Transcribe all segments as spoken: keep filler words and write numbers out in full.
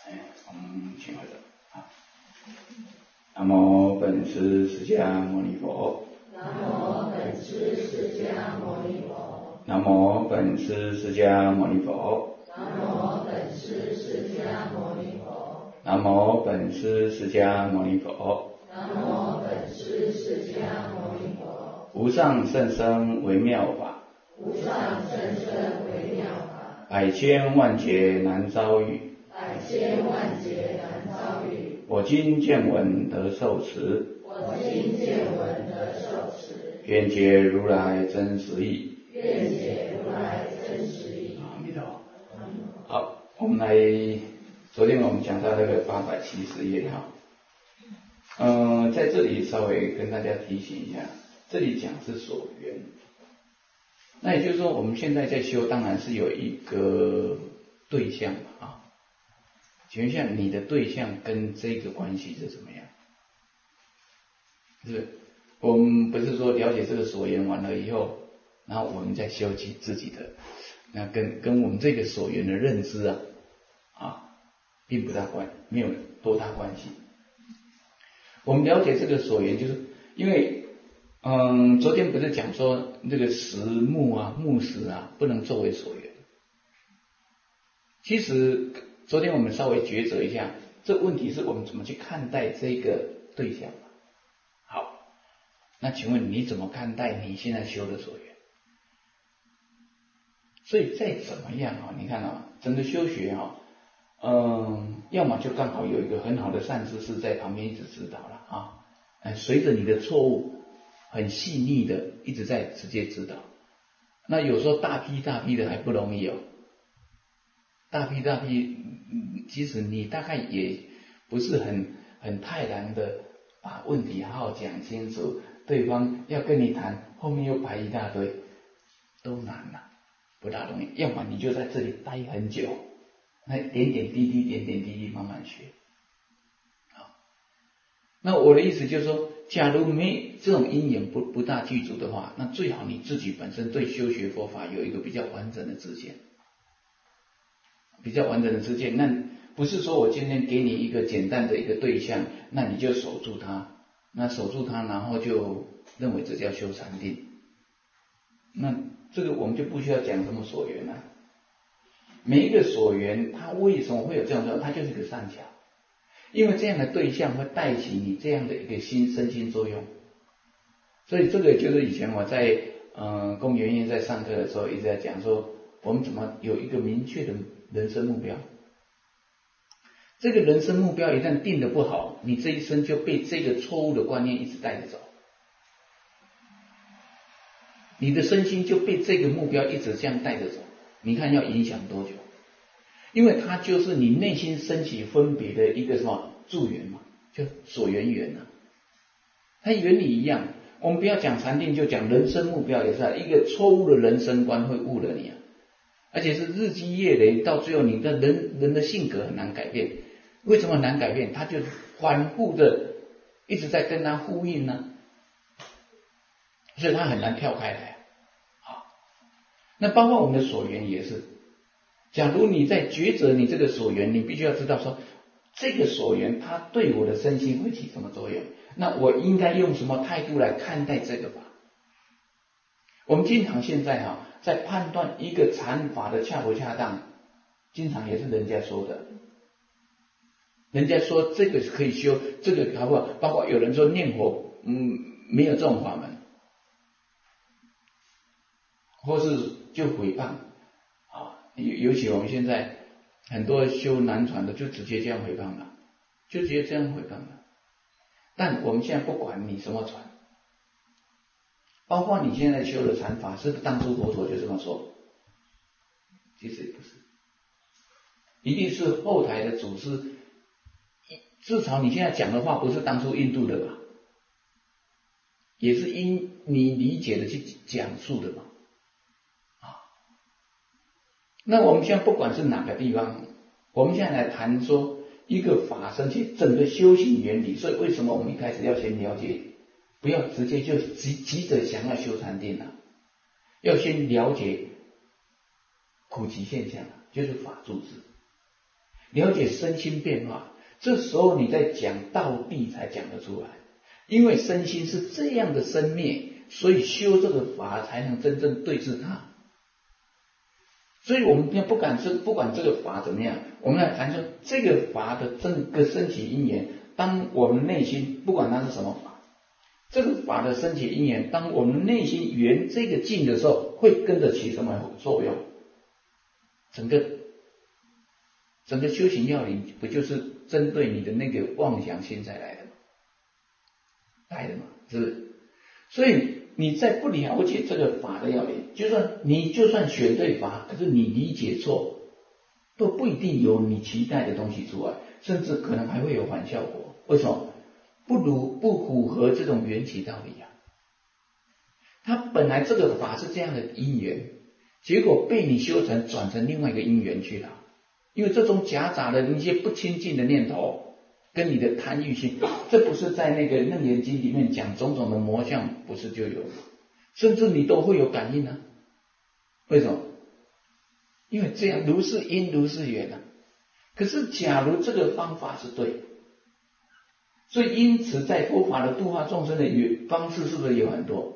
哎，我们请回头啊。南无本师释迦牟尼佛。 南无本师释迦牟尼佛。 南无本师释迦牟尼佛。 南无本师释迦牟尼佛。 南无本师释迦牟尼佛。 南无本师释迦牟尼佛。 无上甚深微妙法， 无上甚深微妙法， 百千万劫难遭遇， 百千万劫难遭遇。 我今见闻得受持， 我今见闻得受持， 愿解如来真实义。 愿解如来真实义。 阿弥陀佛。好，我们来，昨天我们讲到那个八百七十页哈，嗯、呃，在这里稍微跟大家提醒一下，这里讲是所缘，那也就是说我们现在在修，当然是有一个对象啊。请问一下，你的对象跟这个关系是怎么样？是不是？我们不是说了解这个所缘完了以后，然后我们再修起自己的，那跟跟我们这个所缘的认知啊，啊，并不大关，没有多大关系。我们了解这个所缘，就是因为，嗯，昨天不是讲说这个实木啊、木石啊，不能作为所缘。其实昨天我们稍微抉择一下，这问题是我们怎么去看待这个对象。好，那请问你怎么看待你现在修的所缘？所以再怎么样啊，你看啊，整个修学啊，嗯，要么就刚好有一个很好的善知识在旁边一直指导了啊，哎，随着你的错误，很细腻的一直在直接指导。那有时候大批大批的还不容易哦，大批大批，其实你大概也不是很很泰然的把问题好好讲清楚，对方要跟你谈，后面又排一大堆，都难了，不大容易。要么你就在这里待很久，那点点滴滴，点点滴滴慢慢学。好，那我的意思就是说，假如没这种因缘不不大具足的话，那最好你自己本身对修学佛法有一个比较完整的知见。比较完整的知见，那不是说我今天给你一个简单的一个对象，那你就守住它，那守住它，然后就认为这叫修禅定。那这个我们就不需要讲什么所缘了。每一个所缘，它为什么会有这样的？它就是一个善巧，因为这样的对象会带起你这样的一个心身心作用。所以这个就是以前我在嗯公园院在上课的时候一直在讲说，我们怎么有一个明确的人生目标。这个人生目标一旦定得不好，你这一生就被这个错误的观念一直带着走，你的身心就被这个目标一直这样带着走。你看要影响多久？因为它就是你内心升起分别的一个什么助缘嘛，就所缘缘啊。它原理一样，我们不要讲禅定，就讲人生目标也是啊，一个错误的人生观会误了你啊。而且是日积月累，到最后你的人人的性格很难改变。为什么很难改变？他就反复的一直在跟他呼应呢，所以他很难跳开来。好，那包括我们的所缘也是。假如你在抉择你这个所缘，你必须要知道说，这个所缘它对我的身心会起什么作用？那我应该用什么态度来看待这个吧？我们经常现在哈。在判断一个禅法的恰不恰当，经常也是人家说的。人家说这个可以修，这个好不好？包括有人说念佛，嗯，没有这种法门，或是就诽谤啊。尤其我们现在很多修南传的，就直接这样诽谤了，就直接这样诽谤了。但我们现在不管你什么传。包括你现在修的禅法，是不是当初佛陀就这么说？其实也不是，一定是后台的祖师，至少你现在讲的话不是当初印度的吧？也是因你理解的去讲述的嘛。啊，那我们现在不管是哪个地方，我们现在来谈说一个法身去整个修行原理，所以为什么我们一开始要先了解？不要直接就急急着想要修禅定了，要先了解苦集现象，就是法住智。 了解身心变化，这时候你在讲道谛才讲得出来。因为身心是这样的生灭，所以修这个法才能真正对治它。所以我们不敢是不管这个法怎么样，我们来谈说这个法的整个升起因缘。当我们内心不管它是什么法，这个法的升起因缘，当我们内心缘这个境的时候，会跟着起什么作用？整个整个修行要领不就是针对你的那个妄想心才来的吗？来的嘛，是不是？所以你在不了解这个法的要领，就算你就算选对法，可是你理解错，都不一定有你期待的东西出来，甚至可能还会有反效果。为什么？不如不符合这种缘起道理啊。它本来这个法是这样的因缘，结果被你修成转成另外一个因缘去了。因为这种夹杂的一些不清净的念头，跟你的贪欲心，这不是在那个楞严经里面讲种种的魔相，不是就有吗？甚至你都会有感应啊。为什么？因为这样如是因如是缘啊。可是假如这个方法是对，所以因此在佛法的度化众生的方式是不是有很多？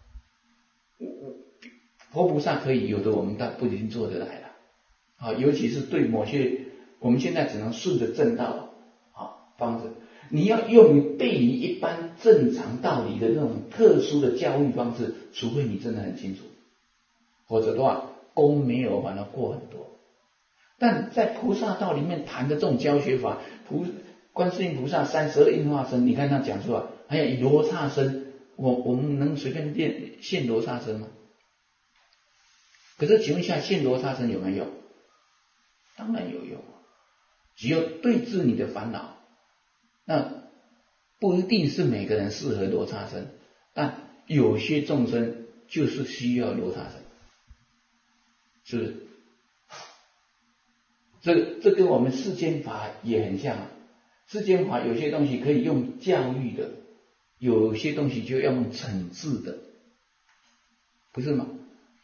佛菩萨可以，有的我们倒不一定做得来了啊，尤其是对某些我们现在只能顺着正道啊方式，你要用背离一般正常道理的那种特殊的教育方式，除非你真的很清楚，否则的话功没有反而过很多。但在菩萨道里面谈的这种教学法，菩观世音菩萨三十二应化身，你看他讲出来，还有以罗刹身，我我们能随便练现罗刹身吗？可是请问一下，现罗刹身有没有用？当然有用，只要对治你的烦恼。那不一定是每个人适合罗刹身，但有些众生就是需要罗刹身，是不是？这这跟我们世间法也很像啊。世间法有些东西可以用教育的，有些东西就要用惩治的，不是吗？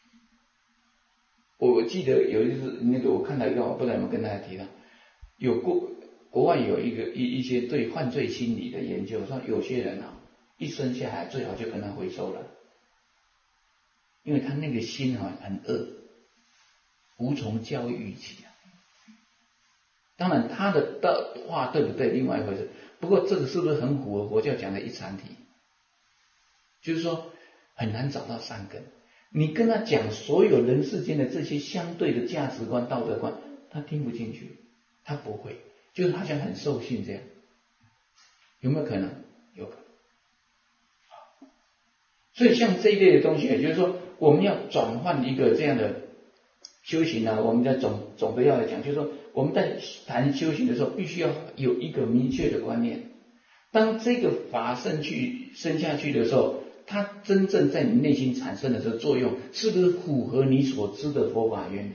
我记得有一次，那个我看到一个，我不知道有没有跟大家提到，有国国外有一个一一些对犯罪心理的研究，说有些人啊，一生下来最好就跟他回收了，因为他那个心啊很恶，无从教育起啊。当然他的的话对不对另外一回事，不过这个是不是很符合佛教讲的一禅体？就是说很难找到善根。你跟他讲所有人世间的这些相对的价值观、道德观，他听不进去，他不会，就是好像很受信这样，有没有可能？有可能。所以像这一类的东西，也就是说，我们要转换一个这样的修行呢、啊，我们在总总的要来讲，就是说我们在谈修行的时候，必须要有一个明确的观念。当这个法生去生下去的时候，它真正在你内心产生的这个作用，是不是符合你所知的佛法原理？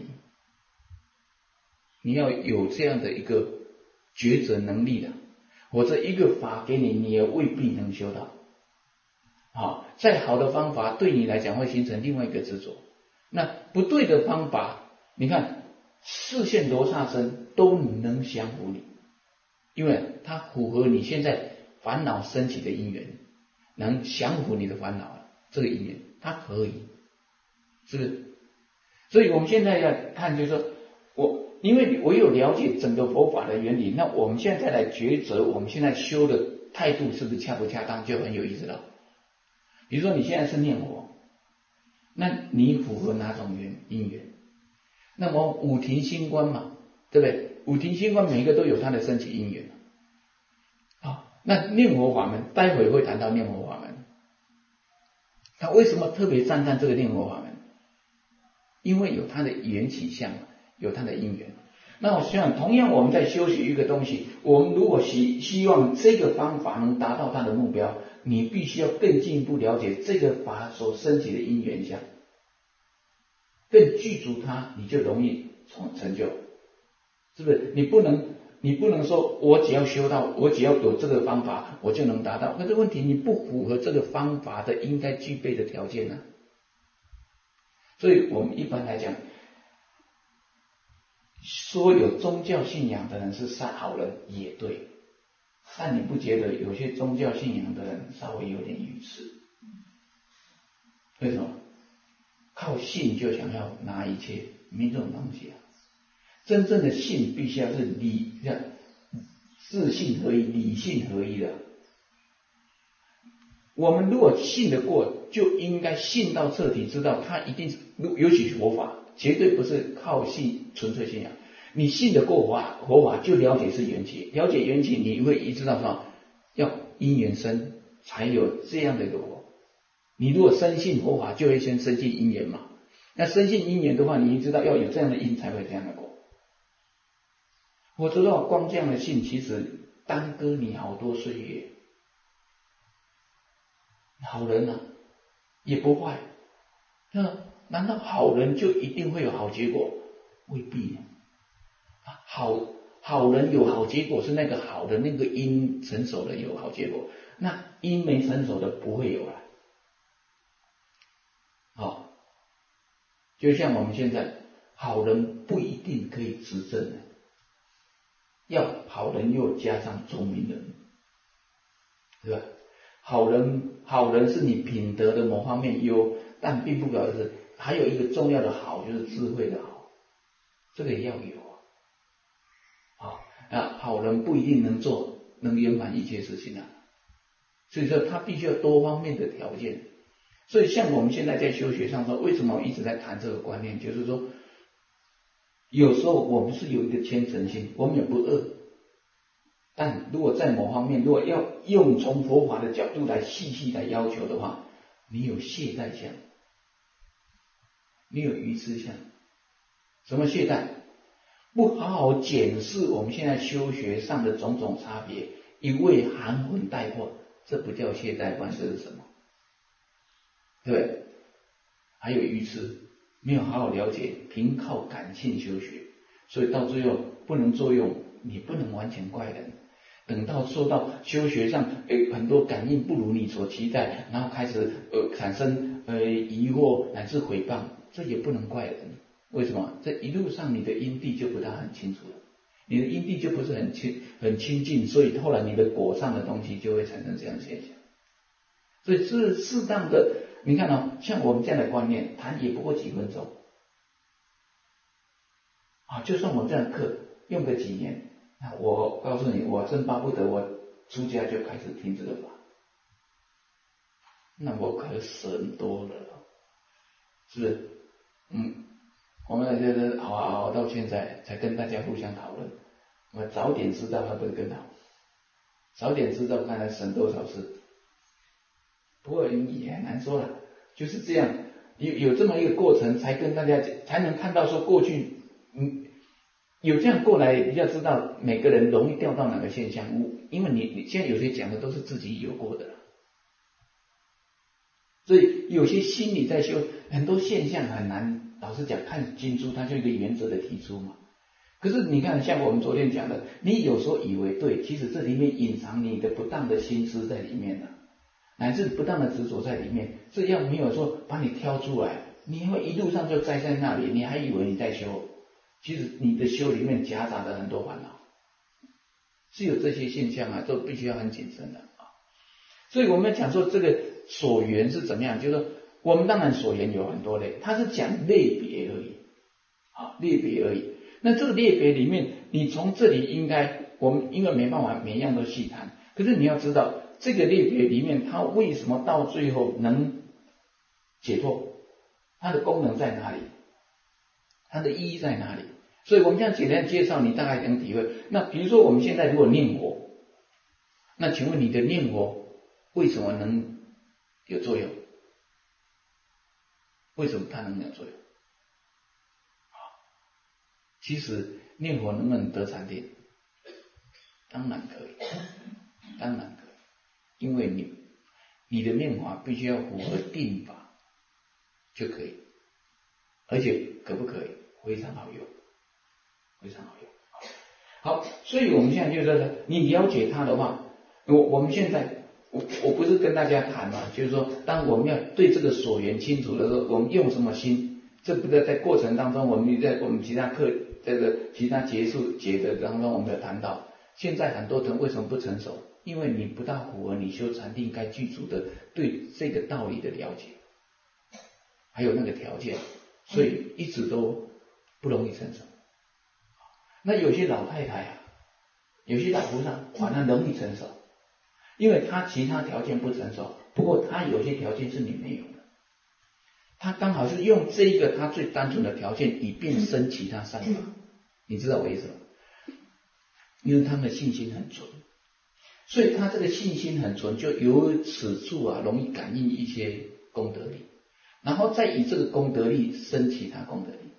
你要有这样的一个抉择能力的，或者一个法给你，你也未必能修到。好，再好的方法对你来讲会形成另外一个执着，那不对的方法，你看四现罗刹身都能降服你，因为它符合你现在烦恼升起的因缘，能降服你的烦恼，这个因缘它可以，是不是？所以我们现在要看，就是说我因为我有了解整个佛法的原理，那我们现在再来抉择我们现在修的态度是不是恰不恰当，就很有意思了。比如说你现在是念佛，那你符合哪种缘因缘？那么五庭星官嘛，对不对？五庭星官每一个都有它的升起因缘。好，那念佛法门，待会会谈到念佛法门。他为什么特别赞叹这个念佛法门？因为有它的缘起相，有它的因缘。那我想，同样我们在修习一个东西，我们如果希希望这个方法能达到它的目标，你必须要更进一步了解这个法所升起的因缘相，更具足它，你就容易成就，是不是？你不能，你不能说我只要修到，我只要有这个方法，我就能达到。可是问题，你不符合这个方法的应该具备的条件呢、啊？所以我们一般来讲， 说有宗教信仰的人是善好人也对，但你不觉得有些宗教信仰的人稍微有点愚痴？为什么？靠信就想要拿一切，没这种东西啊！真正的信必须要是理，智信合一、理性合一的。我们如果信得过，就应该信到彻底，知道他一定是，尤其佛法，绝对不是靠信纯粹信仰。你信得过法，佛法就了解是缘起，了解缘起，你会一知道说，要因缘生才有这样的一个果。你如果深信佛法，就会先深信因缘嘛。那深信因缘的话，你知道要有这样的因才会有这样的果。我知道光这样的信，其实耽搁你好多岁月。好人啊，也不坏。那难道好人就一定会有好结果？未必呢。好好人有好结果，是那个好的那个因成熟了有好结果，那因没成熟的不会有了。好，就像我们现在好人不一定可以执政的，要好人又加上聪明人，对吧？好人好人是你品德的某方面优，但并不表示还有一个重要的好，就是智慧的好，这个也要有啊。好，那好人不一定能做能圆满一切事情啊，所以说他必须要多方面的条件。所以像我们现在在修学上说，为什么我一直在谈这个观念，就是说有时候我们是有一个虔诚心，我们也不恶，但如果在某方面如果要用从佛法的角度来细细来要求的话，你有懈怠相，你有愚痴相。什么懈怠？不好好检视我们现在修学上的种种差别，一味含混带过，这不叫懈怠，关这是什么？对不对？还有愚痴，没有好好了解，凭靠感性修学，所以到最后不能作用，你不能完全怪人。等到受到修学上诶很多感应不如你所期待，然后开始呃产生呃疑惑乃至诽谤，这也不能怪人。为什么？这一路上你的因地就不大很清楚了，你的因地就不是很清很清净，所以后来你的果上的东西就会产生这样的现象。所以是适当的，你看哦，像我们这样的观念，谈也不过几分钟啊，就算我们这样的课用个几年，那我告诉你，我真巴不得我出家就开始听这个法，那我可省多了，是不是？嗯。我们就是熬熬熬到现在才跟大家互相讨论，我早点知道还不是更好？早点知道看来省多少事。不过也很难说了，就是这样，有有这么一个过程，才跟大家才能看到说过去，嗯，有这样过来比较知道每个人容易掉到哪个现象，因为你你现在有些讲的都是自己有过的了，所以有些心理在修，很多现象很难。老实讲，看经书它就一个原则的提出嘛。可是你看，像我们昨天讲的，你有时候以为对，其实这里面隐藏你的不当的心思在里面了，乃至不当的执着在里面。这要没有说把你挑出来，你会一路上就栽在那里，你还以为你在修，其实你的修里面夹杂了很多烦恼，是有这些现象啊，都必须要很谨慎的啊。所以我们讲说这个所缘是怎么样，就是说。我们当然所缘有很多类，它是讲类别而已，啊，类别而已。那这个类别里面，你从这里应该，我们因为没办法每一样都细谈，可是你要知道，这个类别里面，它为什么到最后能解脱，它的功能在哪里，它的意义在哪里？所以我们这样简单介绍，你大概能体会。那比如说我们现在如果念佛，那请问你的念佛为什么能有作用？为什么它能有作用？其实念佛能不能得禅定？当然可以，当然可以，因为你你的念法必须要符合定法就可以，而且可不可以？非常好用，非常好用。好，所以我们现在就说，你了解它的话，我我们现在。我我不是跟大家谈嘛，就是说，当我们要对这个所缘清楚的时候，我们用什么心？这不在在过程当中，我们在我们其他课这个其他结束节的当中我们有谈到，现在很多人为什么不成熟？因为你不大符合你修禅定该具足的对这个道理的了解，还有那个条件，所以一直都不容易成熟。那有些老太太啊，有些老和尚反而容易成熟，因为他其他条件不成熟，不过他有些条件是你没有的，他刚好是用这一个他最单纯的条件，以便生其他善法。你知道我意思吗？因为他们的信心很纯，所以他这个信心很纯，就由此处啊容易感应一些功德力，然后再以这个功德力生其他功德力。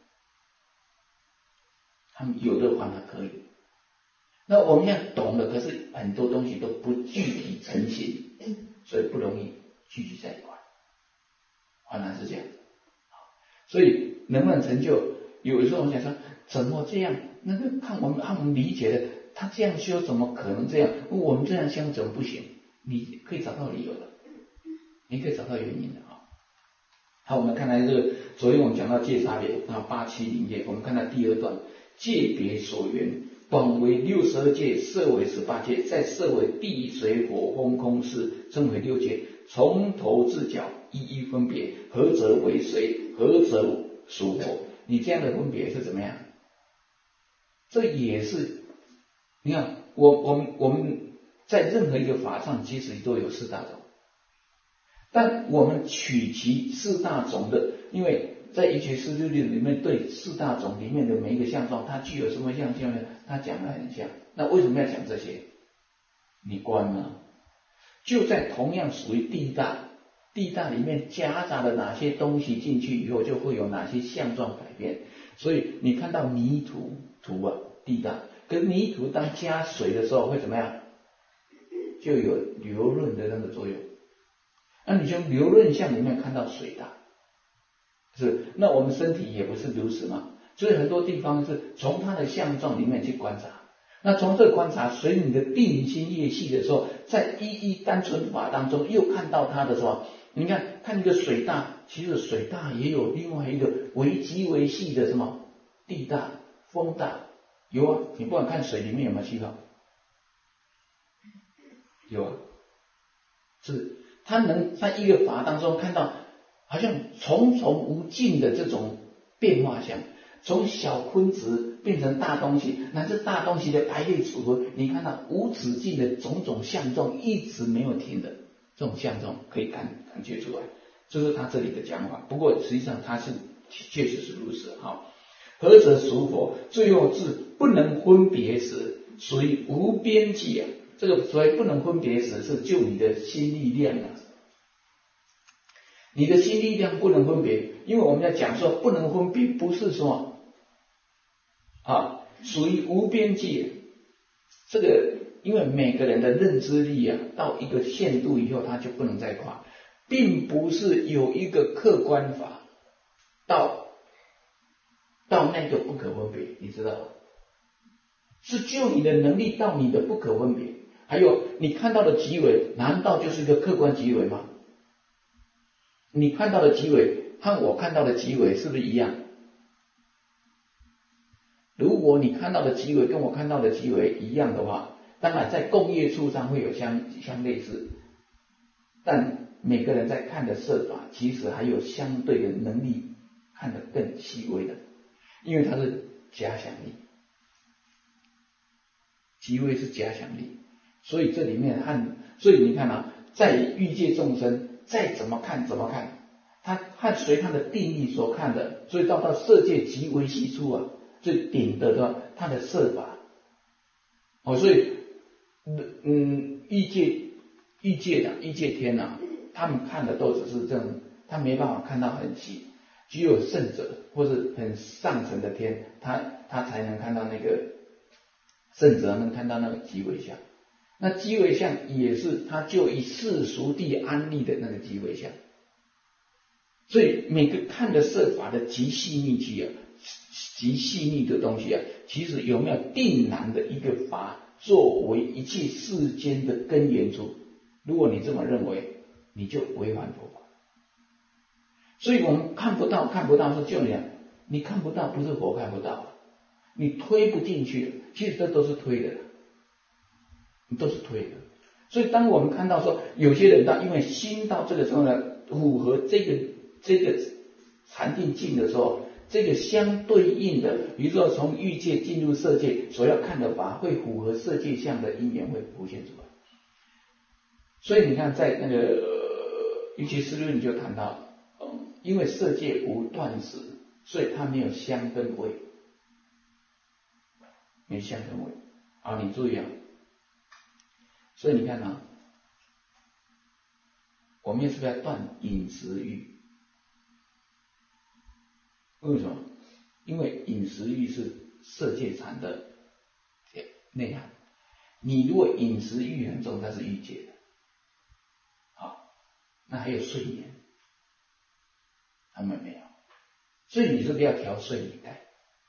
他们有的反而可以。那我们现在懂了，可是很多东西都不具体成型，所以不容易聚集在一块，反而是这样。所以能不能成就，有的时候我想说，怎么这样？那个看我们看我们理解的，他这样修怎么可能这样？我们这样修怎么不行？你可以找到理由的，你可以找到原因的啊。好，我们看来这个昨天我们讲到界差别啊，八七零页，我们看到第二段，界别所缘，广为六十二界，色为十八界，再色为地水火风空识，称为六界，从头至脚一一分别，何者为水，何者属火？你这样的分别是怎么样？这也是，你看，我我们我们在任何一个法上，其实都有四大种，但我们取其四大种的，因为在一切四六六里面，对四大种里面的每一个相状，它具有什么相性呢？它讲得很像。那为什么要讲这些？你观啊，就在同样属于地大，地大里面夹杂了哪些东西进去以后，就会有哪些相状改变。所以你看到泥土土啊，地大，跟泥土当加水的时候会怎么样？就有流润的那个作用。那你从流润相里面看到水大，是，那我们身体也不是如此嘛，所以很多地方是从它的相状里面去观察。那从这个观察，随你的定心业细的时候，在一一单纯法当中又看到它的时候，你看看一个水大，其实水大也有另外一个为极为细的什么地大、风大，有啊。你不管看水里面有没有气泡，有啊，是它能在一个法当中看到好像重重无尽的这种变化相，从小分子变成大东西，乃至大东西的排列组合，你看到无止境的种种相状，一直没有停的这种相状可以感感觉出来，这是他这里的讲法。不过实际上他是确实是如此。好，何者属火？最后至不能分别时，属于无边际啊。这个所谓不能分别时，是就你的心力量啊。你的心力量不能分别，因为我们要讲说不能分别，不是说啊属于无边际。这个因为每个人的认知力啊，到一个限度以后，他就不能再跨，并不是有一个客观法到到那个不可分别，你知道吗？是就你的能力到你的不可分别。还有你看到的极微，难道就是一个客观极微吗？你看到的极微和我看到的极微是不是一样？如果你看到的极微跟我看到的极微一样的话，当然在共业处上会有相相类似，但每个人在看的色法其实还有相对的能力看得更细微的，因为它是假想力，极微是假想力，所以这里面和所以你看啊，在欲界众生再怎么看怎么看，他和随他的定义所看的，所以到到色界极为细处啊，最顶的的他的色法，哦，所以嗯，欲界欲界的欲界天啊，他们看的都只是这种，他没办法看到很细，只有圣者或是很上层的天，他他才能看到那个圣者能看到那个极微相。那极微相也是他就以世俗地安立的那个极微相，所以每个看的色法的极细密气啊，极细腻的东西啊，其实有没有定然的一个法作为一切世间的根源处？如果你这么认为，你就违反佛法。所以我们看不到，看不到是就这样，你看不到不是佛看不到， 你推不进去，其实这都是推的，都是推的。所以当我们看到说有些人他因为心到这个时候呢，符合这个这个禅定境的时候，这个相对应的，比如说从欲界进入色界所要看的法，会符合色界相的因缘会浮现出来。所以你看在那个瑜伽师论就谈到，嗯，因为色界无断食，所以它没有香跟味，没香跟味。啊，你注意啊，所以你看啊，我们是不是要断饮食欲？为什么？因为饮食欲是色界禅的内涵。你如果饮食欲很重，它是欲界的。好，那还有睡眠，他们没有。所以你是不是要调睡眠带？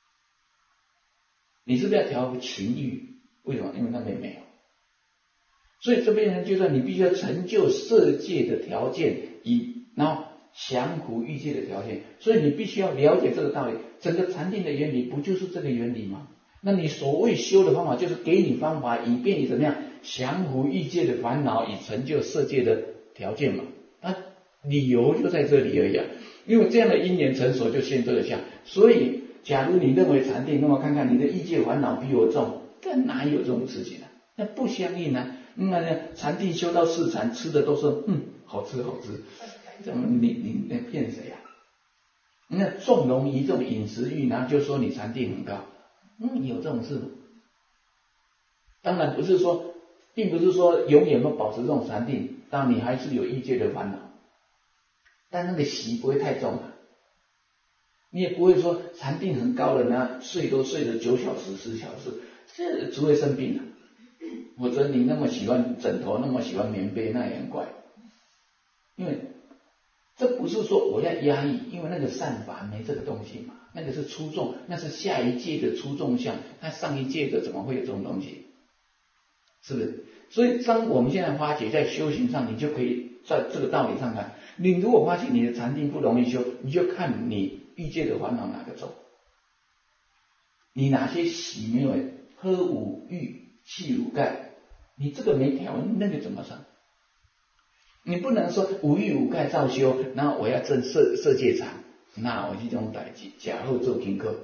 你是不是要调情欲？为什么？因为他们没有。所以这边人就说，你必须要成就色界的条件，以然后降伏欲界的条件。所以你必须要了解这个道理。整个禅定的原理不就是这个原理吗？那你所谓修的方法，就是给你方法，以便你怎么样降伏欲界的烦恼，以成就色界的条件嘛。那理由就在这里而已啊。因为这样的因缘成熟，就现这个相。所以，假如你认为禅定，那么看看你的欲界烦恼比我重，但哪有这种事情呢、啊？那不相应啊。那呢，禅定修到四禅，吃的都是嗯好吃好吃，怎么你你你骗谁啊？那纵容于这种饮食欲，然后就说你禅定很高，嗯，有这种事吗？当然不是说，并不是说永远都保持这种禅定，当然你还是有欲界的烦恼，但那个习不会太重啊。你也不会说禅定很高的呢，睡都睡了九小时、十小时，这除非生病了。否则你那么喜欢枕头，那么喜欢棉被，那也很怪。因为这不是说我要压抑，因为那个善法没这个东西嘛，那个是出众，那是下一届的出众相，那上一届的怎么会有这种东西？是不是？所以当我们现在发觉在修行上，你就可以在这个道理上看，你如果发现你的禅定不容易修，你就看你欲界的烦恼哪个重，你哪些喜没有，喝五欲气五盖，你这个没调，那个怎么上？你不能说五欲五盖照修，然后我要证色色界禅，那我这种代志假后做听课，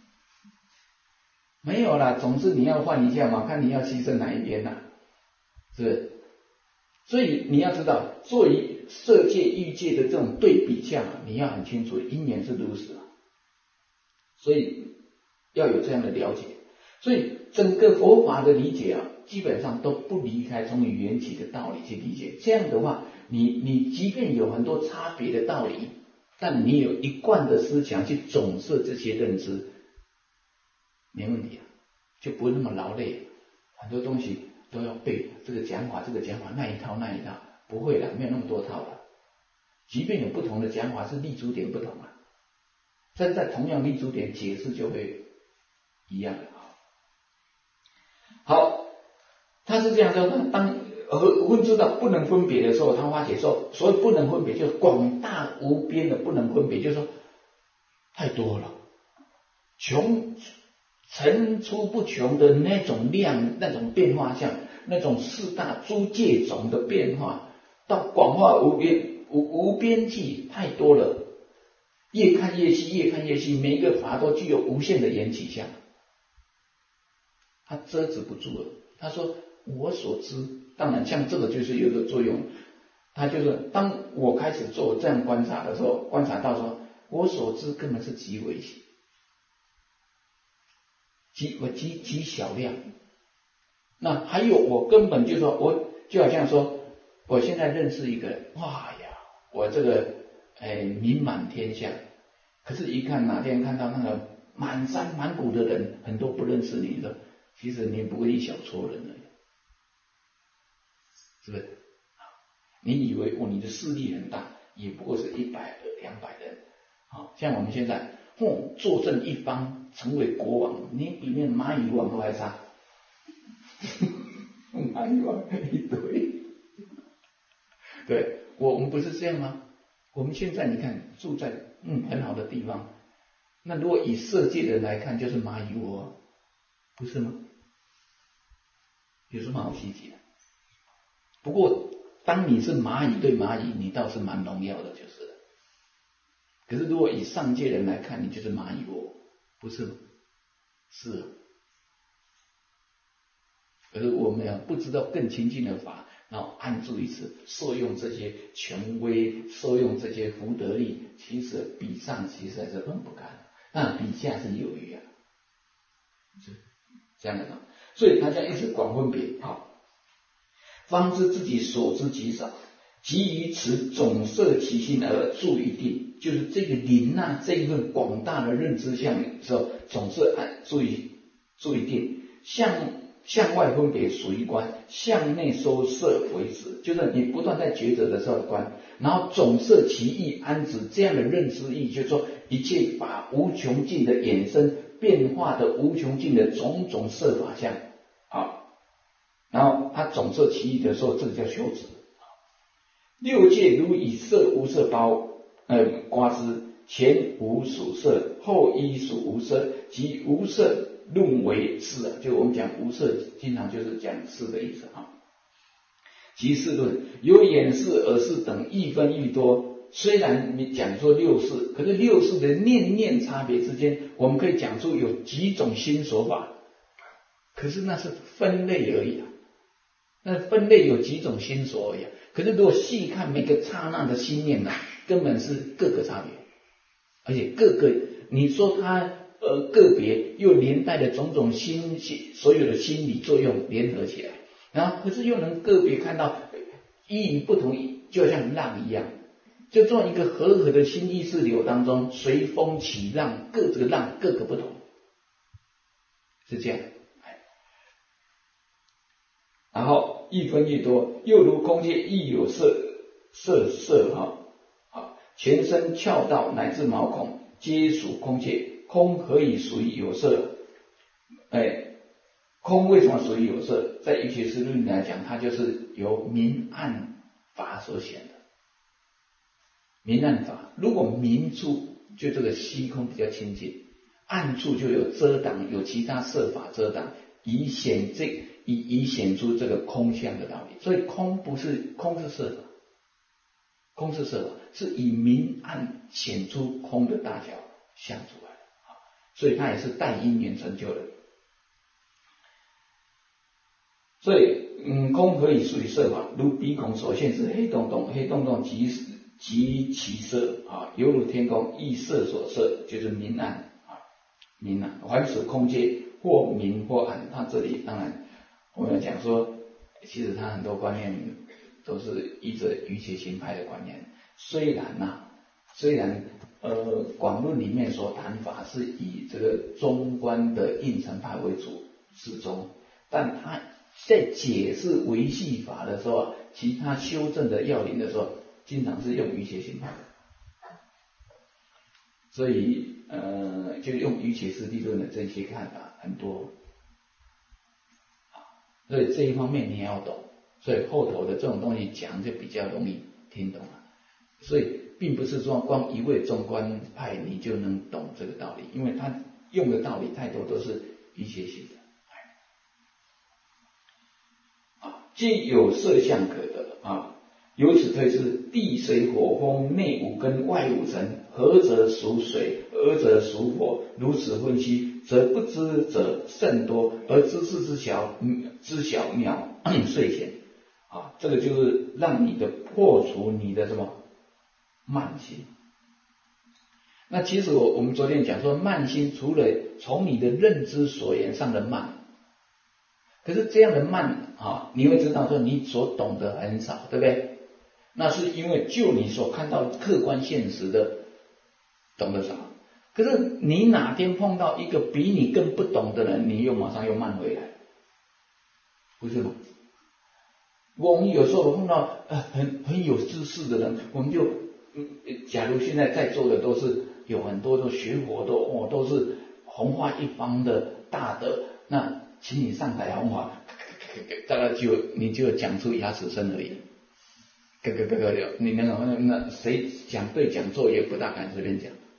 没有啦，总之你要换一下嘛，看你要牺牲哪一边啦，是不是？所以你要知道，作为色界欲界的这种对比下，你要很清楚因缘是如此，所以要有这样的了解。所以整个佛法的理解啊，基本上都不离开从语言起的道理去理解。这样的话，你你即便有很多差别的道理，但你有一贯的思想去总摄这些认知，没问题啊，就不会那么劳累。很多东西都要背这个讲法，这个讲法那一套那一套，不会的，没有那么多套了。即便有不同的讲法，是立足点不同啊，但在同样立足点解释就会一样的。好，他是这样说的，当呃问知道不能分别的时候，他发觉说，所谓不能分别，就是广大无边的不能分别，就是说太多了，穷层出不穷的那种量，那种变化相，那种四大诸界种的变化，到广化无边无无边际，太多了，越看越细，越看越细，每一个法都具有无限的缘起相。他遮止不住了，他说我所知，当然像这个就是有个作用，他就是当我开始做这样观察的时候，观察到说我所知根本是极微细，极我极极小量，那还有我根本就说我就好像说我现在认识一个人，哇呀，我这个哎名满天下，可是一看哪天看到那个满山满谷的人，很多不认识你的，其实你不过一小撮人而已，是不是？你以为哦你的势力很大，也不过是一百两百人，好像我们现在哦坐镇一方，成为国王，你比那蚂蚁王都还差，蚂蚁王一堆，对，我们不是这样吗？我们现在你看住在嗯很好的地方， 那如果以色界的人来看，就是蚂蚁窝，不是吗？有什么好稀奇的？不过当你是蚂蚁对蚂蚁，你倒是蛮荣耀的，就是了。可是如果以上界人来看，你就是蚂蚁窝，不是吗？是啊。可是我们啊不知道更亲近的法，然后安住于此，受用这些权威，受用这些福德力，其实比上其实还是分不开，那比下是有余啊，是这样的。所以他这样一直广分别，好，方知自己所知极少，即于此总摄其心而住一定，就是这个灵啊，这一份广大的认知相的时候，总是按注意注一定，向向外分别属于观，向内收摄为止，就是你不断在抉择的时候观，然后总摄其意安止，这样的认知意，就是说一切法无穷尽的衍生变化的无穷尽的种种色法相啊，然后他总摄其意的时候，这个叫修止。六界如以色无色包呃刮之，前无属色，后依属无色，即无色论为是啊，就我们讲无色，经常就是讲是的意思啊。即是论有眼识、耳识等一分一多，虽然你讲说六识，可是六识的念念差别之间，我们可以讲出有几种心所法，可是那是分类而已啊。那分类有几种心所而已啊，可是如果细看每个刹那的心念呢、啊，根本是各个差别，而且各个你说它呃个别又连带的种种心所有的心理作用联合起来，然后可是又能个别看到意义不同，就像浪一样，就做一个和合的心意识流当中，随风起浪，各这个浪各个不同，是这样。然后一分一多，又如空界亦有色色色哈啊，全身窍道乃至毛孔皆属空界，空何以属于有色？哎，空为什么属于有色？在瑜伽师论来讲，它就是由明暗法所显的。明暗法，如果明处就这个虚空比较清净，暗处就有遮挡，有其他色法遮挡，以显这。以以显出这个空相的道理，所以空不是空是色法，空是色法，是以明暗显出空的大小相出来的，所以它也是带因缘成就的。所以，嗯，空何以属于色法？如鼻孔所现是黑洞洞，黑洞洞即即其色啊，犹如天空，亦色所摄，就是明暗啊，明暗。凡此空界，或明或暗，它这里当然。我们讲说，其实他很多观念都是依着瑜伽行派的观念。虽然呐、啊，虽然呃广论里面所谈法是以这个中观的应成派为主始终，但他在解释维系法的时候，其他修正的要领的时候，经常是用瑜伽行派的。所以呃，就用瑜伽师地论的这些看法很多。所以这一方面你也要懂，所以后头的这种东西讲就比较容易听懂了。所以并不是说光一味中观派你就能懂这个道理，因为他用的道理太多都是一些性的。啊，皆有色相可得啊，由此推知地水火风内五根外五尘，合则属水，合则属火，如此分析，则不知者甚多，而知事之小，知小渺遂显啊，这个就是让你的破除你的什么慢心。那其实我我们昨天讲说，慢心除了从你的认知所言上的慢，可是这样的慢啊，你会知道说你所懂得很少，对不对？那是因为就你所看到客观现实的懂得少。可是你哪天碰到一个比你更不懂的人，你又马上又慢回来，不是吗？我们有时候碰到呃很很有知识的人，我们就嗯，假如现在在座的都是有很多都学佛的哦，都是弘化一方的大德，那请你上台弘化，大概就你就讲出牙齿声而已，咯咯咯咯，你那个那谁讲对讲错也不大敢随便讲。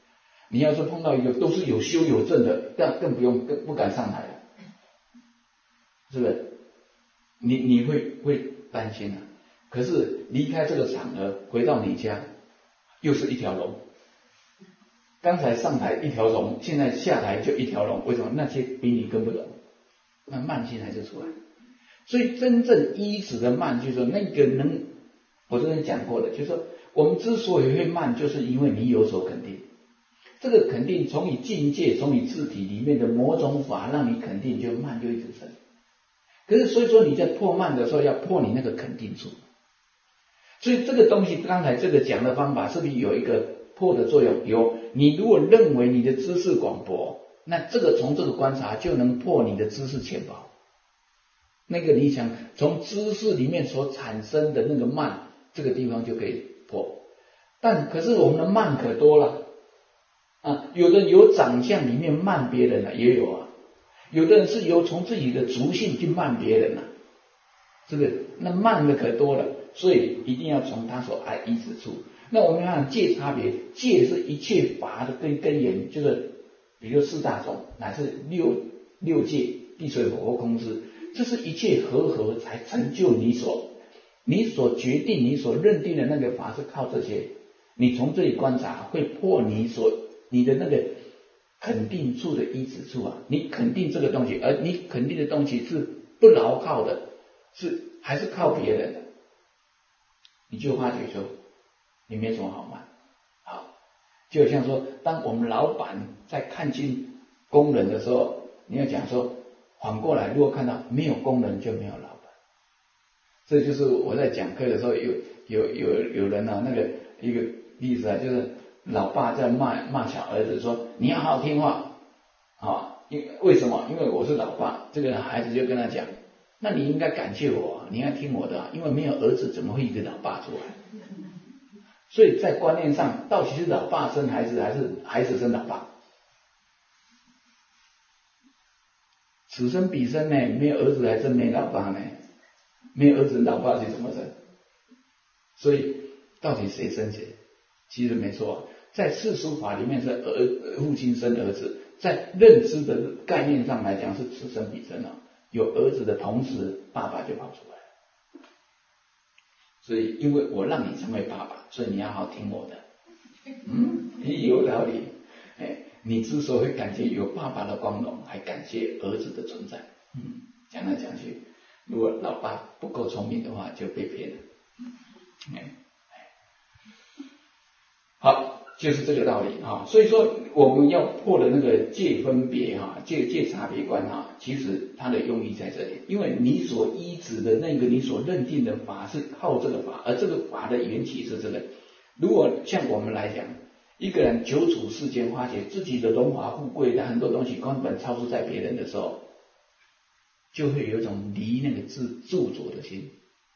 你要是碰到一个都是有修有证的，更更不用更不敢上台了，是不是？你你会会担心啊？可是离开这个场合，回到你家，又是一条龙。刚才上台一条龙，现在下台就一条龙，为什么？那些比你更不懂，那慢性还是出来。所以真正依止的慢，就是说那个能，我之前讲过的，就是说我们之所以会慢，就是因为你有所肯定。这个肯定从你境界，从你自体里面的某种法让你肯定，就慢就一直生。可是所以说你在破慢的时候，要破你那个肯定处。所以这个东西，刚才这个讲的方法，是不是有一个破的作用？有。你如果认为你的知识广博，那这个从这个观察就能破你的知识浅薄。那个你想从知识里面所产生的那个慢，这个地方就可以破。但可是我们的慢可多了啊，有的有长相里面慢别人了，也有啊。有的人是由从自己的族性去慢别人了，是不是？那慢的可多了，所以一定要从他所爱依止处。那我们看戒差别，戒是一切法的根根源，就是比如四大种乃至六六戒、地水火风空知，这是一切合合才成就你所你所决定、你所认定的那个法，是靠这些。你从这里观察，会破你所你的那个肯定处的依止处啊。你肯定这个东西，而你肯定的东西是不牢靠的，是还是靠别人的，你就发觉说你没什么好慢。好，就像说，当我们老板在看清工人的时候，你要讲说，反过来，如果看到没有工人就没有老板。这就是我在讲课的时候，有有有有人啊，那个一个例子啊，就是老爸在骂骂小儿子说，你要好好听话啊，因为什么？因为我是老爸。这个孩子就跟他讲，那你应该感谢我，你要听我的，因为没有儿子怎么会一个老爸出来？所以在观念上，到底是老爸生孩子，还是孩子生老爸？此生彼生呢，没有儿子还真没老爸呢，没有儿子老爸是怎么生？所以到底谁生谁？其实没错，在世俗法里面是儿父亲生儿子，在认知的概念上来讲是此生彼生啊，有儿子的同时，爸爸就跑出来了。所以因为我让你成为爸爸，所以你要好好听我的。嗯，有道理。哎，你之所以会感觉有爸爸的光荣，还感谢儿子的存在。嗯，讲来讲去，如果老爸不够聪明的话，就被骗了。哎，好，就是这个道理啊。所以说，我们要破的那个界分别哈，界界差别观哈，其实它的用意在这里，因为你所依止的那个你所认定的法是靠这个法，而这个法的缘起是这个。如果像我们来讲，一个人久处世间，发觉自己的荣华富贵的很多东西根本超出在别人的时候，就会有一种离那个自著作的心。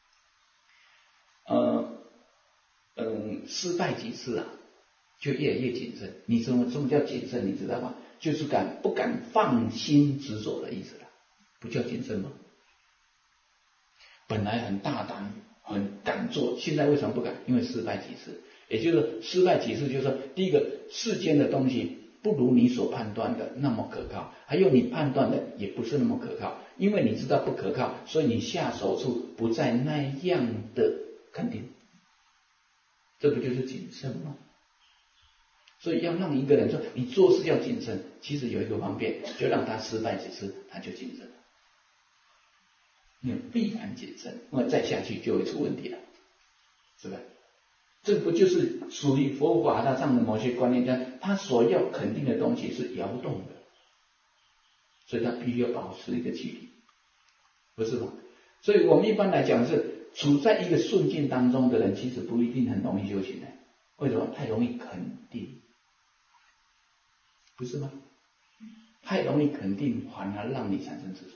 呃嗯，失败几次啊，就越来越谨慎。你什么什么叫谨慎？你知道吗？就是敢不敢放心执着的意思了，不叫谨慎吗？本来很大胆，很敢做，现在为什么不敢？因为失败几次。也就是失败几次，就是说，第一个，世间的东西不如你所判断的那么可靠，还有你判断的也不是那么可靠，因为你知道不可靠，所以你下手处不再那样的肯定，这不就是谨慎吗？所以要让一个人说你做事要谨慎，其实有一个方便，就让他失败几次，他就谨慎了。你必然谨慎，那再下去就会出问题了，是吧？这不就是属于佛法它上的某些观念，但他所要肯定的东西是摇动的，所以他必须要保持一个距离，不是吗？所以我们一般来讲是处在一个顺境当中的人，其实不一定很容易修行的。为什么？太容易肯定，不是吗？太容易肯定，反而让你产生执着。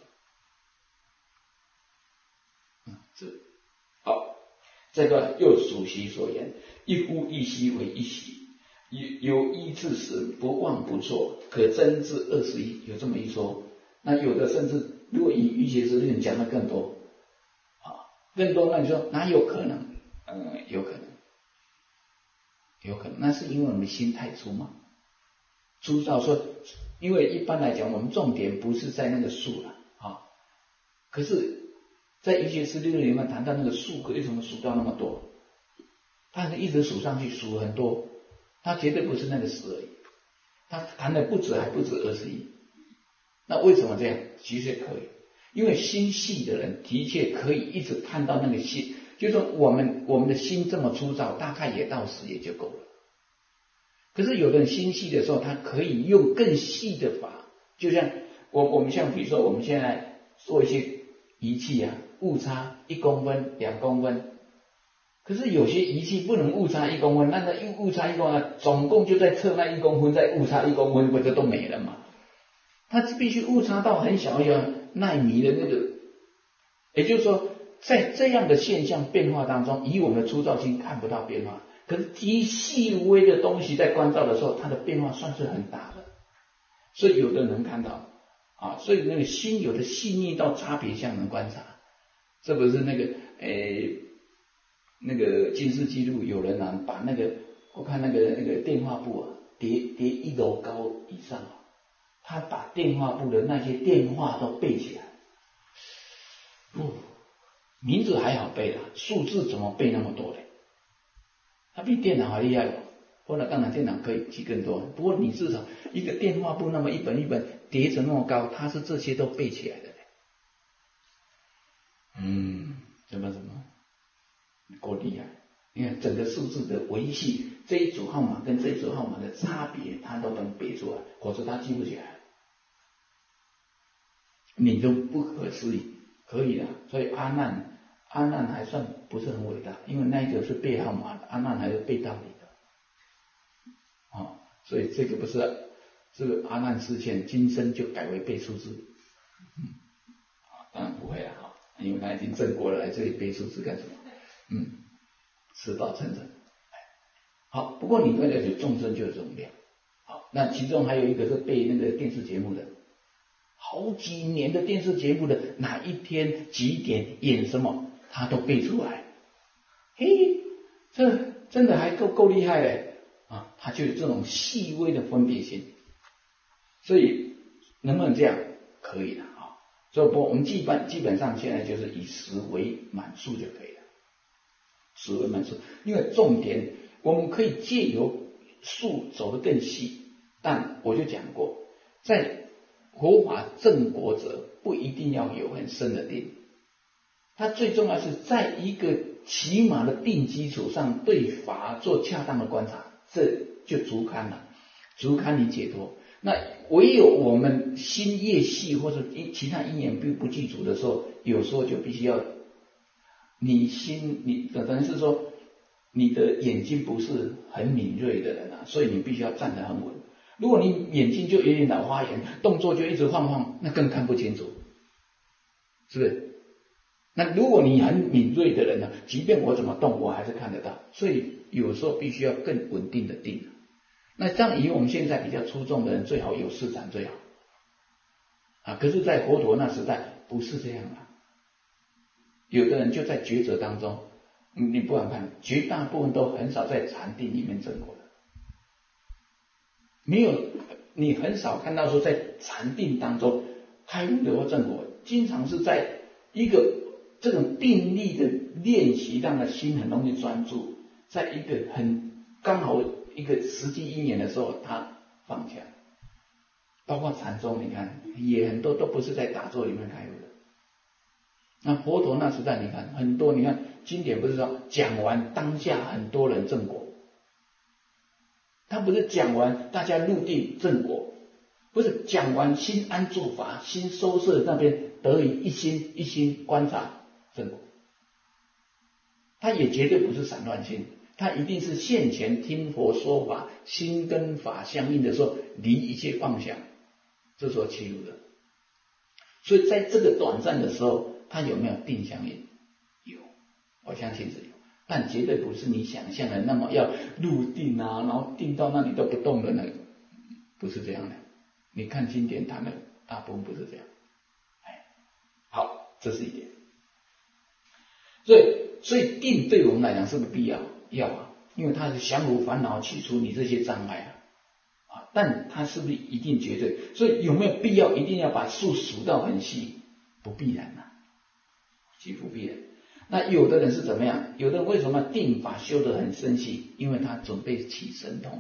嗯，这好。这个又属习所言，一呼一吸为一息，有一至十，不忘不错，可增至二十一，有这么一说。那有的甚至如果以瑜伽师论讲的更多啊，更多，那你说哪有可能？嗯，有可能，有可能，那是因为我们心太粗嘛。 粗糙说，因为一般来讲，我们重点不是在那个数了啊。可是，在一学四六里面谈到那个数，为什么数到那么多？他一直数上去，数很多，他绝对不是那个十而已。他谈的不止，还不止二十一。那为什么这样？其实可以，因为心细的人的确可以一直看到那个心，就是说我们我们的心这么粗糙，大概也到十也就够了。可是有的人心细的时候，他可以用更细的法，就像我我们像比如说我们现在做一些仪器啊，误差一公分、两公分。可是有些仪器不能误差一公分，那个误差一公分，总共就在测那一公分，再误差一公分，不就都没了嘛？它必须误差到很小一小纳米的那个，也就是说，在这样的现象变化当中，以我们的粗糙心看不到变化，可是极细微的东西在观照的时候，它的变化算是很大的，所以有的人能看到啊，所以那个心有的细腻到差别相能观察，这不是那个诶。那个金氏纪录有人啊，把那个我看那个那个电话簿啊，叠叠一楼高以上，他把电话簿的那些电话都背起来。哦，名字还好背啦，数字怎么背那么多嘞？他比电脑还厉害哦。后来当然电脑可以记更多，不过你至少一个电话簿那么一本一本叠着那么高，他是这些都背起来的嘞。嗯，怎么怎么？够厉害！你看整个数字的维系，这一组号码跟这一组号码的差别，他都能背出来，否则他记不起来。你都不可思议，可以的。所以阿难，阿难还算不是很伟大，因为那一个是背号码的，阿难还是背道理的。哦，所以这个不是这个阿难事件，今生就改为背数字。嗯，啊，当然不会了哈，因为他已经证过了，来这里背数字干什么？嗯，吃饱撑撑。好，不过你要了解众生就有这种量。好，那其中还有一个是背那个电视节目的，好几年的电视节目的哪一天几点演什么，他都背出来。嘿，这真的还够够厉害嘞啊！他就有这种细微的分别心，所以能不能这样？可以的啊。所以不，我们基本基本上现在就是以十为满数就可以了。十为满数，因为重点我们可以借由数走得更细，但我就讲过，在佛法正果者不一定要有很深的定，它最重要是在一个起码的定基础上对法做恰当的观察，这就足堪了，足堪你解脱。那唯有我们心越细或者其他因缘并不具足的时候，有时候就必须要你心你等于是说你的眼睛不是很敏锐的人啊，所以你必须要站得很稳。如果你眼睛就有点老花眼，动作就一直晃晃，那更看不清楚，是不是？那如果你很敏锐的人呢，即便我怎么动，我还是看得到。所以有时候必须要更稳定的定。那这样以我们现在比较出众的人，最好有市场最好啊。可是，在佛陀那时代不是这样啊。有的人就在抉择当中，你不敢看，绝大部分都很少在禅定里面证果的，没有，你很少看到说在禅定当中开悟的或证果，经常是在一个这种定力的练习，让他心很容易专注，在一个很刚好一个实际因缘的时候，他放下。包括禅宗，你看也很多都不是在打坐里面开悟的。那佛陀那时代，你看很多，你看经典不是说讲完当下很多人证果，他不是讲完大家入定证果，不是讲完心安住法，心收摄那边得以一心一心观察证果，他也绝对不是散乱心，他一定是现前听佛说法，心跟法相应的时候，离一切妄想，这时候起入的。所以在这个短暂的时候，他有没有定相应？有，我相信是有，但绝对不是你想象的那么要入定啊，然后定到那里都不动的那个，不是这样的。你看经典谈的大部分不是这样。哎，好，这是一点。所以，所以定对我们来讲是不是必要？要啊，因为它是降伏烦恼，去除你这些障碍啊。啊， 但它是不是一定绝对？所以有没有必要一定要把数数到很细？不必然啊，其不必然。那有的人是怎么样？有的人为什么定法修得很深细？因为他准备起神通，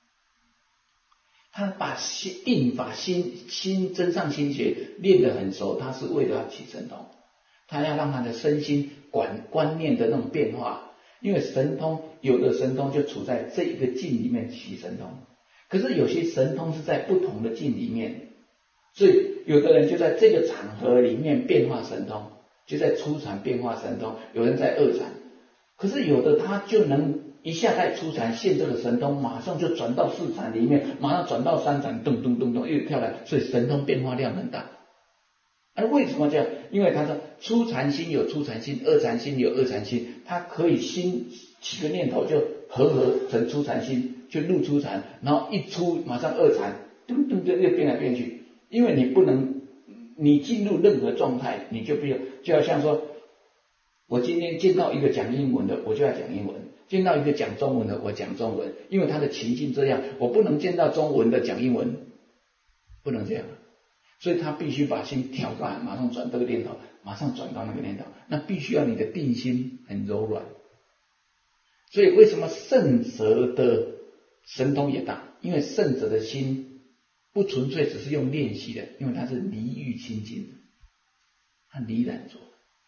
他把心定法心心真上心学练得很熟，他是为了要起神通，他要让他的身心观观念的那种变化。因为神通有的神通就处在这一个境里面起神通，可是有些神通是在不同的境里面，所以有的人就在这个场合里面变化神通，就在初禅变化神通，有人在二禅，可是有的他就能一下在初禅现这个神通，马上就转到四禅里面，马上转到三禅，咚咚咚咚又跳来，所以神通变化量很大。而为什么这样？因为他说初禅心有初禅心，二禅心有二禅心，他可以心起个念头就合合成初禅心，就入初禅，然后一出马上二禅，咚咚咚又变来变去。因为你不能，你进入任何状态，你就不要就要像说，我今天见到一个讲英文的，我就要讲英文；见到一个讲中文的，我讲中文。因为他的情境这样，我不能见到中文的讲英文，不能这样。所以他必须把心调过来，马上转这个念头，马上转到那个念头，那必须要你的定心很柔软。所以为什么圣者的神通也大？因为圣者的心不纯粹只是用练习的，因为他是离欲清净的，他离染着。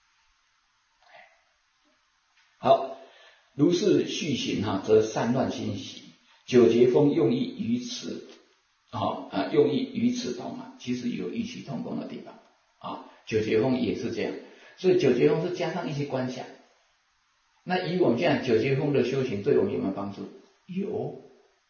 好，如是续行哈，则散乱心习。九节风用意于此。好、哦、啊，用意与此同啊，其实有异曲同工的地方啊。九节风也是这样，所以九节风是加上一些观想。那以我们现在九节风的修行，对我们有没有帮助？有，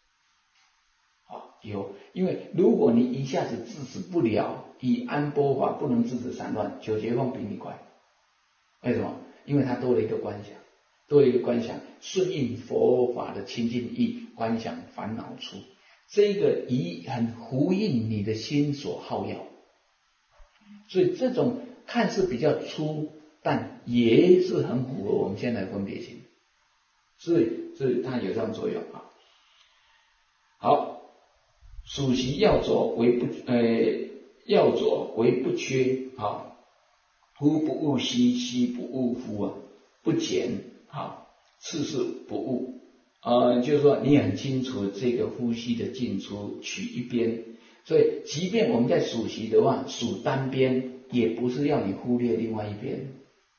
啊有，因为如果你一下子制止不了，以安波法不能制止散乱，九节风比你快。为什么？因为它多了一个观想，多了一个观想，顺应佛法的清净意，观想烦恼出。这个以很呼应你的心所好要，所以这种看似比较粗，但也是很符合我们现在的分别心，所以所以它有这样作用啊。好，属习要着为不呃要着为不缺啊，忽不悟兮，兮不悟忽啊，不减啊，次是不悟。呃，就是说你很清楚这个呼吸的进出取一边，所以即便我们在数息的话，数单边也不是要你忽略另外一边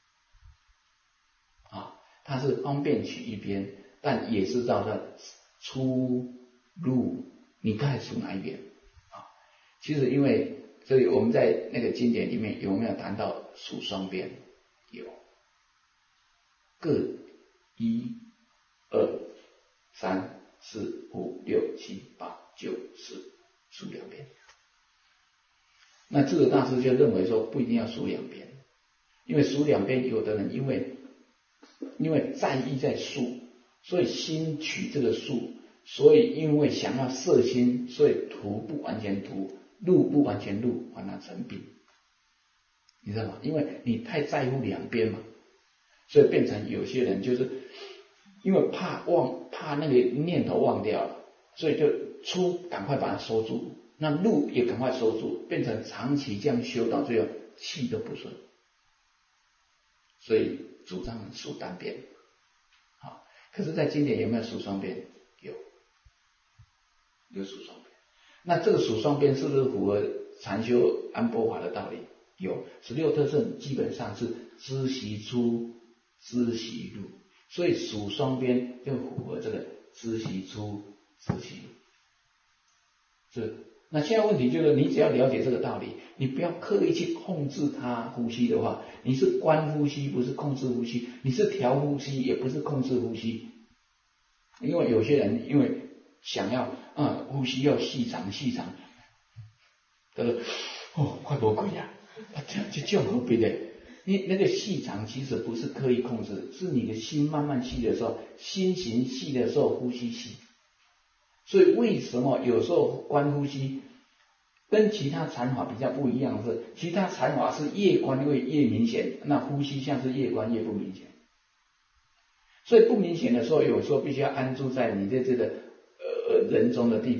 啊，它是方便取一边，但也是照着出入，你该数哪一边啊？其实因为所以我们在那个经典里面有没有谈到数双边？有，各一二。三四五六七八九十，数两边。那智者大师就认为说，不一定要数两边，因为数两边，有的人因为因为在意在数，所以心取这个数，所以因为想要摄心，所以图不完全图，入不完全入，把它成病。你知道吗？因为你太在乎两边嘛，所以变成有些人就是。因为怕忘，怕那个念头忘掉了，所以就出赶快把它收住，那入也赶快收住，变成长期这样修到最后气都不顺，所以主张数单边。好，可是，在经典有没有数双边？有，有数双边。那这个数双边是不是符合禅修安波法的道理？有，十六特胜基本上是知习出，知习入。所以数双边就符合这个知习出，知习入。是，那现在问题就是，你只要了解这个道理，你不要刻意去控制它呼吸的话，你是观呼吸，不是控制呼吸；你是调呼吸，也不是控制呼吸。因为有些人因为想要啊、嗯、呼吸要细长细长，他说哦快不鬼呀，啊这样就叫何必的。你那个细长其实不是刻意控制，是你的心慢慢细的时候，心行细的时候，呼吸细。所以为什么有时候观呼吸跟其他禅法比较不一样的是，其他禅法是越观会越明显，那呼吸像是越观越不明显。所以不明显的时候，有时候必须要安住在你在这个呃人中的地方，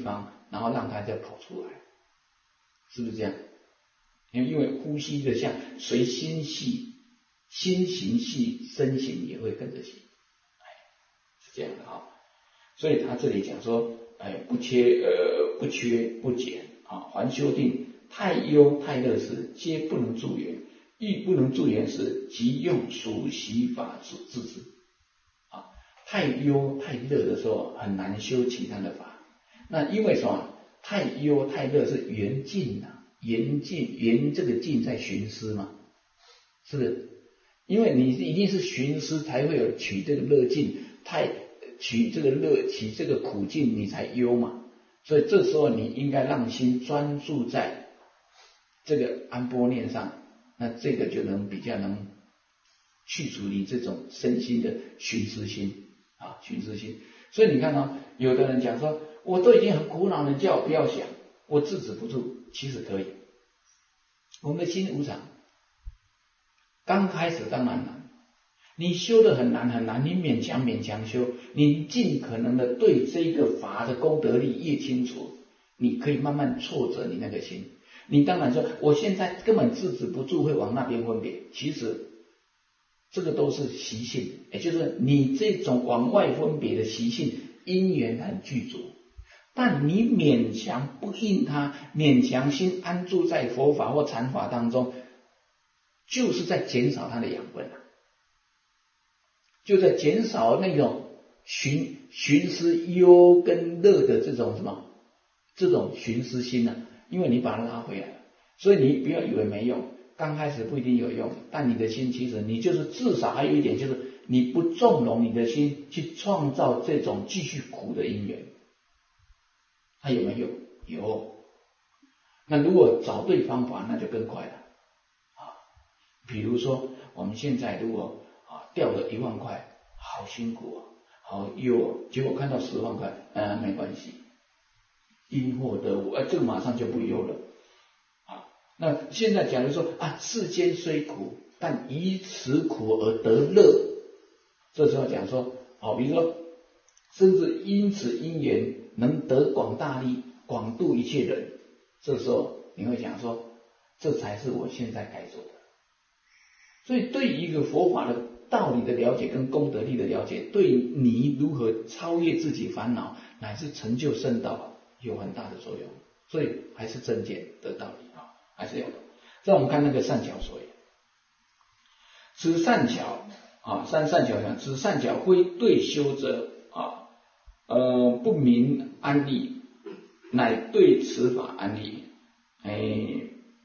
然后让它再跑出来，是不是这样？因为因为呼吸的像随心系，心行系，身形也会跟着系，哎，是这样的啊。所以他这里讲说，哎，不缺呃不缺不减啊，凡修定太忧太乐时，皆不能助缘。欲不能助缘时，即用属习法治之。啊，太忧太乐的时候，很难修其他的法。那因为什么？太忧太乐是缘尽啊，缘尽缘这个尽在寻思嘛，是不是？因为你一定是寻思才会有取这个乐尽，太取这个乐取这个苦尽，你才忧嘛。所以这时候你应该让心专注在这个安般念上。那这个就能比较能去除你这种身心的寻思心啊，寻思心。所以你看哦，有的人讲说，我都已经很苦恼了，你叫我不要想，我制止不住。其实可以，我们的心无常，刚开始当然难，你修得很难很难，你勉强勉强修，你尽可能的对这个法的功德力越清楚，你可以慢慢挫折你那个心。你当然说，我现在根本制止不住，会往那边分别。其实这个都是习性，也就是你这种往外分别的习性，因缘很具足。但你勉强不应它，勉强心安住在佛法或禅法当中，就是在减少它的养分啊，就在减少那种寻寻思忧跟乐的这种什么这种寻思心啊。因为你把它拉回来了，所以你不要以为没用，刚开始不一定有用，但你的心其实你就是至少还有一点，就是你不纵容你的心去创造这种继续苦的因缘，它有没有？有。那如果找对方法，那就更快了啊。比如说我们现在如果啊掉了一万块，好辛苦啊，好忧，结果看到十万块，呃，没关系。因祸得无，哎，这个马上就不忧了啊。那现在假如说啊，世间虽苦，但以此苦而得乐，这时候讲说，好，比如说，甚至因此因缘能得广大利，广度一切人，这时候你会讲说，这才是我现在该做的。所以，对于一个佛法的道理的了解跟功德力的了解，对你如何超越自己烦恼，乃至成就圣道，有很大的作用，所以还是正见的道理啊，还是有的。再我们看那个善巧所言，此善巧啊，善善巧讲，此善巧非对修者啊，呃，不明安立，乃对此法安立。哎，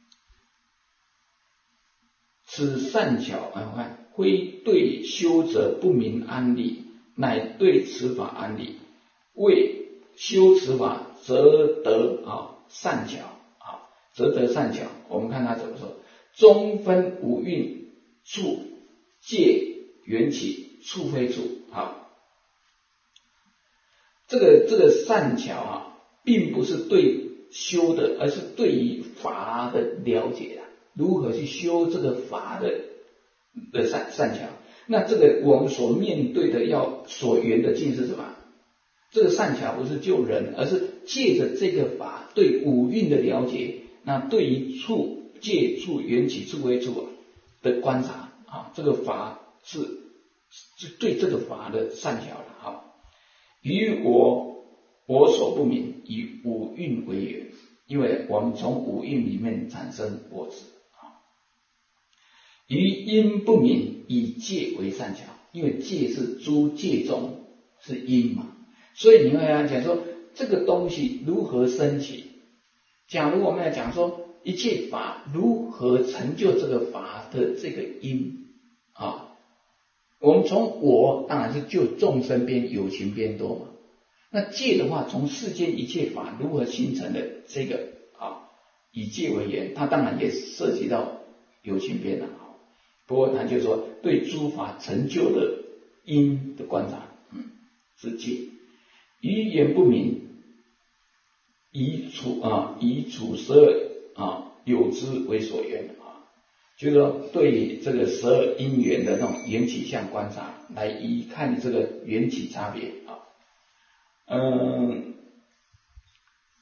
此善巧啊，我看非对修者不明安立，乃对此法安立，为修此法。则得啊善巧啊，则得善巧。我们看他怎么说：中分五蕴处界缘起，处非处。好，这个这个善巧啊，并不是对修的，而是对于法的了解啊，如何去修这个法的的善善巧。那这个我们所面对的要所缘的境是什么？这个善巧不是救人，而是借着这个法对五蕴的了解，那对于处界处缘起处非处的观察啊，这个法是是对这个法的善巧了啊。于我我所不明，以五蕴为缘，因为我们从五蕴里面产生我执啊。于因不明，以界为善巧，因为界是诸界中是因嘛。所以你会来讲说，这个东西如何升起？假如我们来讲说，一切法如何成就这个法的这个因啊？我们从我当然是就众生边有情边多嘛。那界的话，从世间一切法如何形成的这个啊，以界为缘，它当然也涉及到有情边了啊。不过他就说，对诸法成就的因的观察，嗯，是界。于言不明，以处啊，以处十二啊有之为所缘啊，就是说对这个十二因缘的那种缘起相观察，来一看这个缘起差别啊。嗯，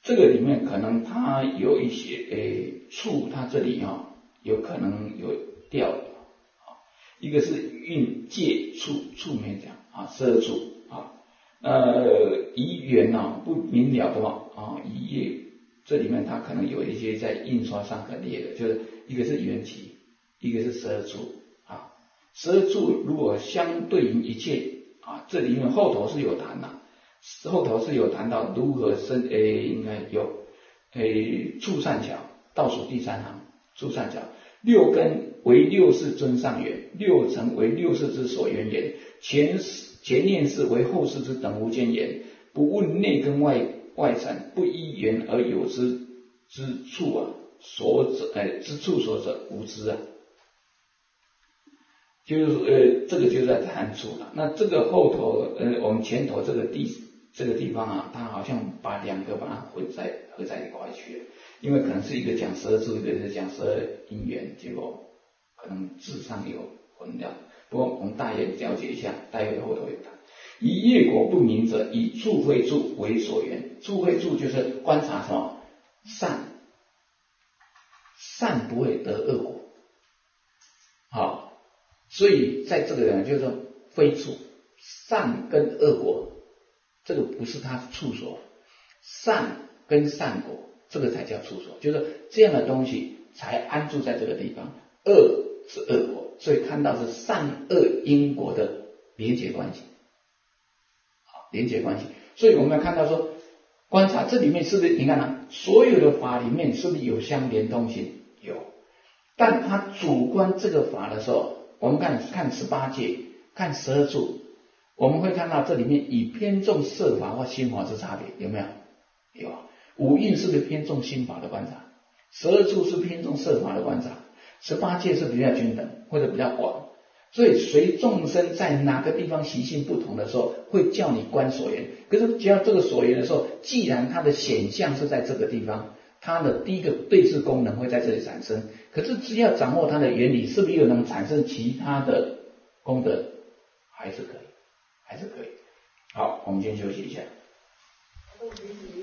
这个里面可能它有一些诶触，它这里啊、哦、有可能有掉的啊，一个是运界触，触没讲啊，色触啊，呃疑缘啊不明了的话啊，疑业这里面它可能有一些在印刷上可列的，就是一个是缘起，一个是十二处啊，十二处如果相对应一切啊，这里面后头是有谈的。后头是有谈到如何生，诶，应该有，诶，处善巧，倒数第三行，处善巧，六根为六世尊上缘，六尘为六世之所缘言，前前念是为后世之等无间言，不问内根外外尘，不依缘而有之之处啊，所者，诶，之处所者无知啊。就是呃，这个就在谈处了。那这个后头，呃，我们前头这个地。这个地方啊，他好像把两个把它混在合在一块去了，因为可能是一个讲十二处，一个是讲十二因缘，结果可能字上有混掉。不过我们大约了解一下，待会后头有谈。以业果不明者，以处非处为所缘。处非处就是观察什么善，善不会得恶果，好，所以在这个呢，就是说非处，善跟恶果。这个不是他处所，善跟善果，这个才叫处所，就是这样的东西才安住在这个地方。恶是恶果，所以看到是善恶因果的连结关系，好，连结关系。所以我们要看到说，观察这里面是不是你看啊，所有的法里面是不是有相连通性？有，但他主观这个法的时候，我们看看十八界，看十二处。我们会看到这里面以偏重色法或心法之差别，有没有？有啊。五蕴是不是偏重心法的观察？十二处是偏重色法的观察，十八界是比较均等或者比较广。所以随众生在哪个地方习性不同的时候，会叫你观所缘。可是只要这个所缘的时候，既然它的显象是在这个地方，它的第一个对治功能会在这里产生。可是只要掌握它的原理，是不是又能产生其他的功德？还是可以。还是可以。好，我们先休息一下。